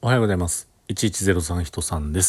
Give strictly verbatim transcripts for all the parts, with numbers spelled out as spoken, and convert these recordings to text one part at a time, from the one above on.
おはようございます。いちいちゼロさん人さんです。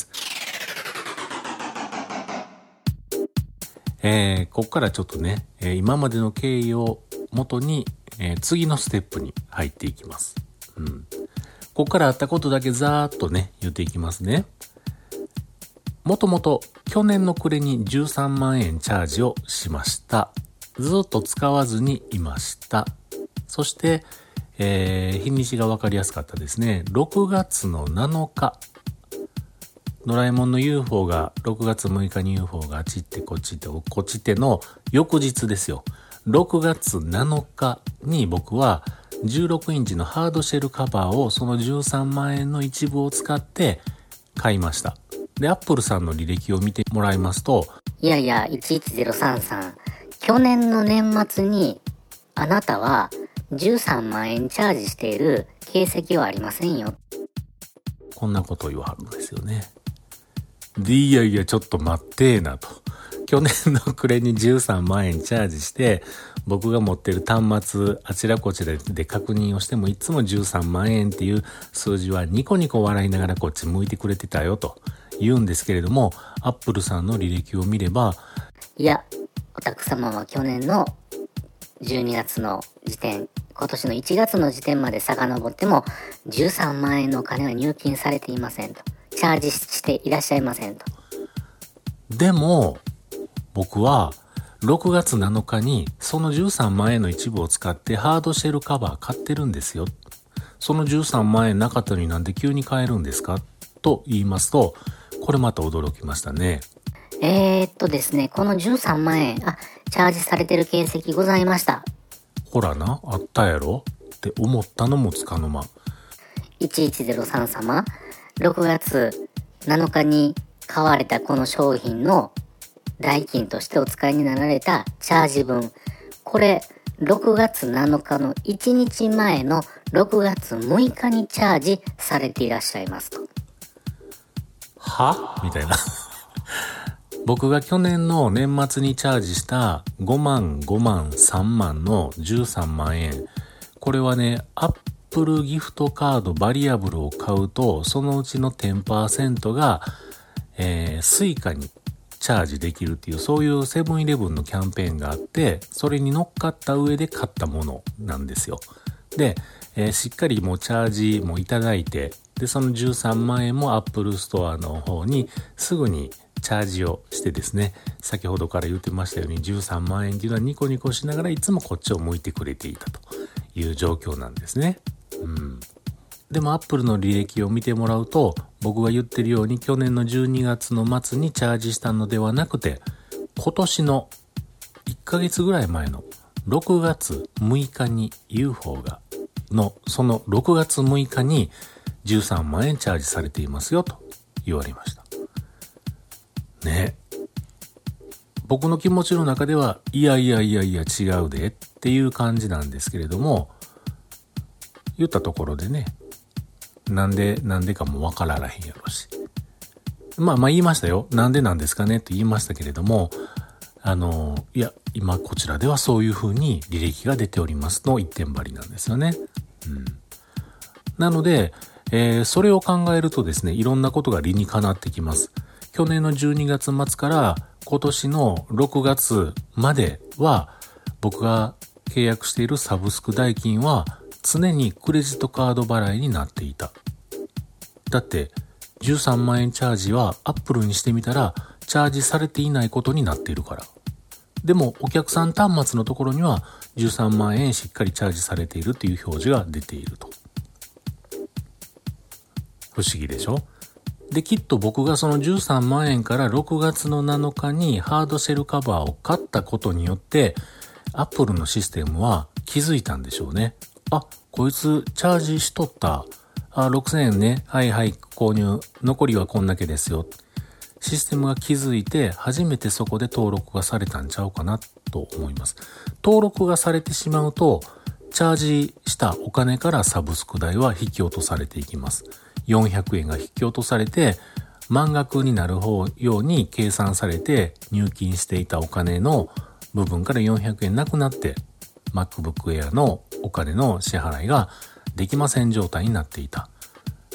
えー、ここからちょっとね、えー、今までの経緯を元に、えー、次のステップに入っていきます。うん。ここからあったことだけざーっとね、言っていきますね。もともと去年の暮れにじゅうさんまんえんチャージをしました。ずっと使わずにいました。そして、えー、日にちがわかりやすかったですね。ろくがつのなのか。ドラえもんの ユーフォー が、ろくがつむいかに ユーフォー があっち行ってこっち行ってこっち行っての翌日ですよ。ろくがつなのかに僕はじゅうろくインチのハードシェルカバーをそのじゅうさんまんえんの一部を使って買いました。で、アップルさんの履歴を見てもらいますと、 いやいや、いちいちゼロさんさん。去年の年末にあなたはじゅうさんまんえんチャージしている形跡はありませんよ。 こんなことを言わはるんですよね。で、いやいや、ちょっと待ってーなと。去年の暮れにじゅうさんまんえんチャージして、僕が持ってる端末、あちらこちらで確認をしても、いつもじゅうさんまんえんっていう数字はニコニコ笑いながらこっち向いてくれてたよと言うんですけれども、アップルさんの履歴を見れば、 いや、お宅様は去年のじゅうにがつの時点、今年のいちがつの時点まで遡ってもじゅうさんまんえんのお金は入金されていませんと。チャージしていらっしゃいませんと。 でも、僕はろくがつなのかにそのじゅうさんまんえんの一部を使ってハードシェルカバー買ってるんですよ。そのじゅうさんまんえんなかったのになんで急に買えるんですかと言いますと、これまた驚きましたね。 えーっとですね、このじゅうさんまんえん、あ、チャージされてる形跡ございました。 ほらな、あったやろって思ったのもつかの間。 いちいちゼロさん様、ろくがつなのかに買われたこの商品の代金としてお使いになられたチャージ分。これ、ろくがつなのかのいちにちまえのろくがつむいかにチャージされていらっしゃいますと。 はみたいな。僕が去年の年末にチャージしたごまん、ごまん、さんまんのじゅうさんまんえん。これはね、アップルギフトカードバリアブルを買うと、そのうちの じゅっパーセント が、えー、スイカにチャージできるっていう、そういうセブンイレブンのキャンペーンがあって、それに乗っかった上で買ったものなんですよ。で、えー、しっかりもうチャージもいただいて、で、そのじゅうさんまんえんもアップルストアの方にすぐにチャージをしてですね、先ほどから言ってましたようにじゅうさんまんえんっていうのはニコニコしながらいつもこっちを向いてくれていたという状況なんですね。うん。でもアップルの履歴を見てもらうと、僕が言ってるように去年のじゅうにがつの末にチャージしたのではなくて、今年のいっかげつぐらい前のろくがつむいかに ユーフォー がの、そのろくがつむいかにじゅうさんまんえんチャージされていますよと言われました。ね。僕の気持ちの中では、いやいやいやいや違うでっていう感じなんですけれども、言ったところでね、なんで、なんでかもわかららへんやろし。まあまあ言いましたよ。なんでなんですかねって言いましたけれども、あの、いや、今こちらではそういう風に履歴が出ておりますの一点張りなんですよね。うん。なので、えー、それを考えるとですね、いろんなことが理にかなってきます。去年のじゅうにがつ末から今年のろくがつまでは、僕が契約しているサブスク代金は常にクレジットカード払いになっていた。だってじゅうさんまんえんチャージはアップルにしてみたらチャージされていないことになっているから。でもお客さん端末のところにはじゅうさんまんえんしっかりチャージされているという表示が出ていると。不思議でしょ？で、きっと僕がそのじゅうさんまんえんからろくがつのなのかにハードシェルカバーを買ったことによって、アップルのシステムは気づいたんでしょうね。あ、こいつチャージしとった。あ、ろくせんえんね。はいはい、購入。残りはこんだけですよ。システムが気づいて、初めてそこで登録がされたんちゃうかなと思います。登録がされてしまうと、チャージしたお金からサブスク代は引き落とされていきます。よんひゃくえんが引き落とされて、満額になる方ように計算されて入金していたお金の部分からよんひゃくえんなくなって、MacBook Air のお金の支払いができません状態になっていた。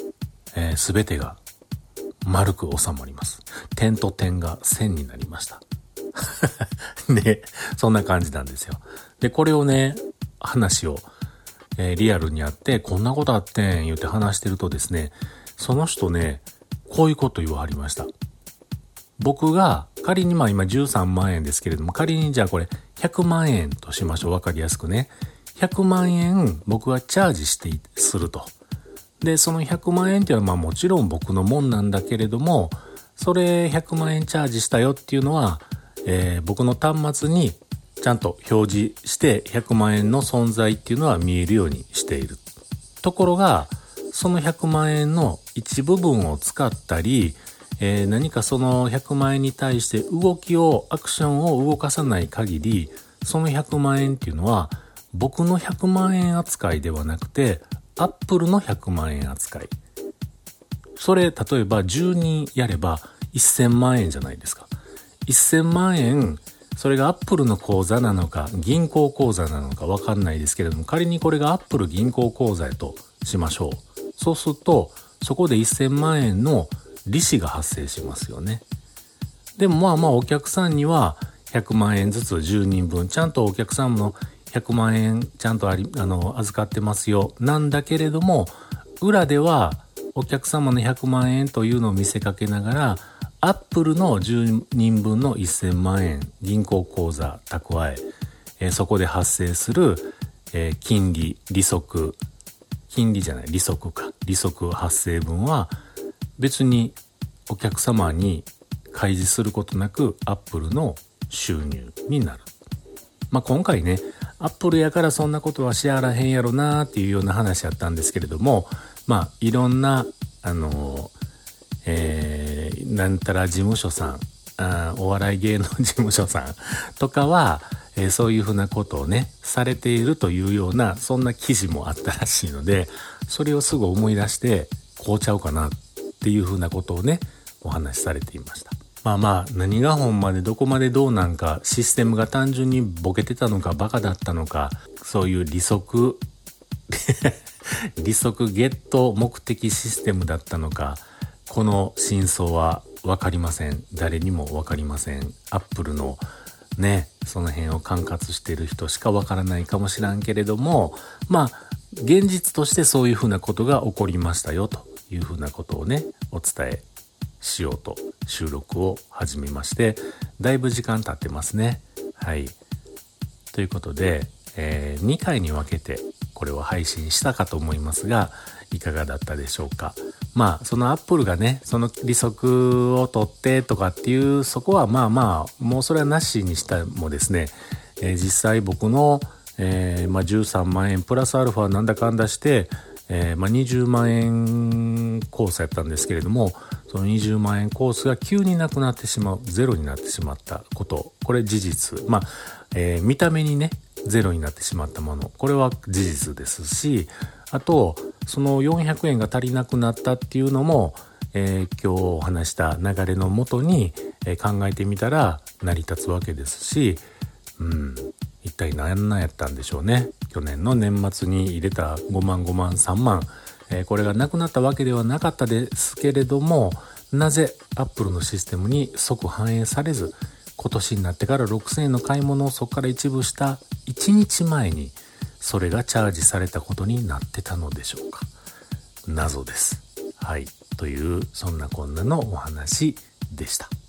えー、全てが丸く収まります。点と点が線になりました。で、そんな感じなんですよ。で、これをね、話を、えー、リアルにあって、こんなことあってん言って話してるとですね、その人ね、こういうこと言わはりました。僕が仮にまあ今じゅうさんまんえんですけれども、仮にじゃあこれひゃくまんえんとしましょう。わかりやすくね。ひゃくまんえん僕はチャージしてすると。で、そのひゃくまんえんっていうのはまあもちろん僕のもんなんだけれども、それひゃくまんえんチャージしたよっていうのは、えー、僕の端末にちゃんと表示してひゃくまんえんの存在っていうのは見えるようにしている。ところが、そのひゃくまんえんの一部分を使ったり、えー、何かそのひゃくまんえんに対して動きを、アクションを動かさない限り、そのひゃくまんえんっていうのは僕のひゃくまんえん扱いではなくて、アップルのひゃくまんえん扱い。それ、例えばじゅうにんやればせんまんえんじゃないですか。せんまんえん、それがアップルの口座なのか、銀行口座なのかわかんないですけれども、仮にこれがアップル銀行口座へとしましょう。そうすると、そこでせんまんえんの利子が発生しますよね。でもまあまあお客さんにはひゃくまんえんずつじゅうにんぶん、ちゃんとお客さんのひゃくまんえんちゃんとあり、あの、預かってますよ。なんだけれども、裏ではお客様のひゃくまんえんというのを見せかけながら、アップルのじゅうにんぶんのせんまんえん銀行口座蓄え、えー、そこで発生する、えー、金利、利息、金利じゃない、利息か。利息発生分は別にお客様に開示することなくアップルの収入になる。まあ、今回ね、アップルやからそんなことはしやらへんやろなーっていうような話やったんですけれども、まあ、いろんな、あのー、えー、なんたら事務所さん、あお笑い芸能事務所さんとかは、えー、そういうふうなことをね、されているというような、そんな記事もあったらしいので、それをすぐ思い出して、こうちゃうかなっていうふうなことをね、お話しされていました。まあまあ、何がほんまでどこまでどうなんか、システムが単純にボケてたのかバカだったのか、そういう利息、利息ゲット目的システムだったのか、この真相はわかりません。誰にもわかりません。アップルのね、その辺を管轄している人しかわからないかもしらんけれども、まあ、現実としてそういうふうなことが起こりましたよというふうなことをね、お伝えしようと収録を始めまして、だいぶ時間経ってますね。はい。ということで、えー、にかいに分けてこれを配信したかと思いますが、いかがだったでしょうか。まあ、そのアップルがね、その利息を取ってとかっていう、そこはまあまあ、もうそれはなしにしたもですね、えー、実際僕の、えー、まあじゅうさんまんえんプラスアルファなんだかんだして、えー、まあにじゅうまんえんコースやったんですけれども、そのにじゅうまんえんコースが急になくなってしまう、ゼロになってしまったこと、これ事実。まあ、えー、見た目にね、ゼロになってしまったもの、これは事実ですし、あと、そのよんひゃくえんが足りなくなったっていうのも、えー、今日お話した流れのもとに、えー、考えてみたら成り立つわけですし、うん、一体何なんやったんでしょうね。去年の年末に入れたごまんごまんさんまん、えー、これがなくなったわけではなかったですけれども、なぜアップルのシステムに即反映されず、今年になってからろくせんえんの買い物をそこから一部したいちにちまえにそれがチャージされたことになってたのでしょうか。謎です。はい。という、そんなこんなのお話でした。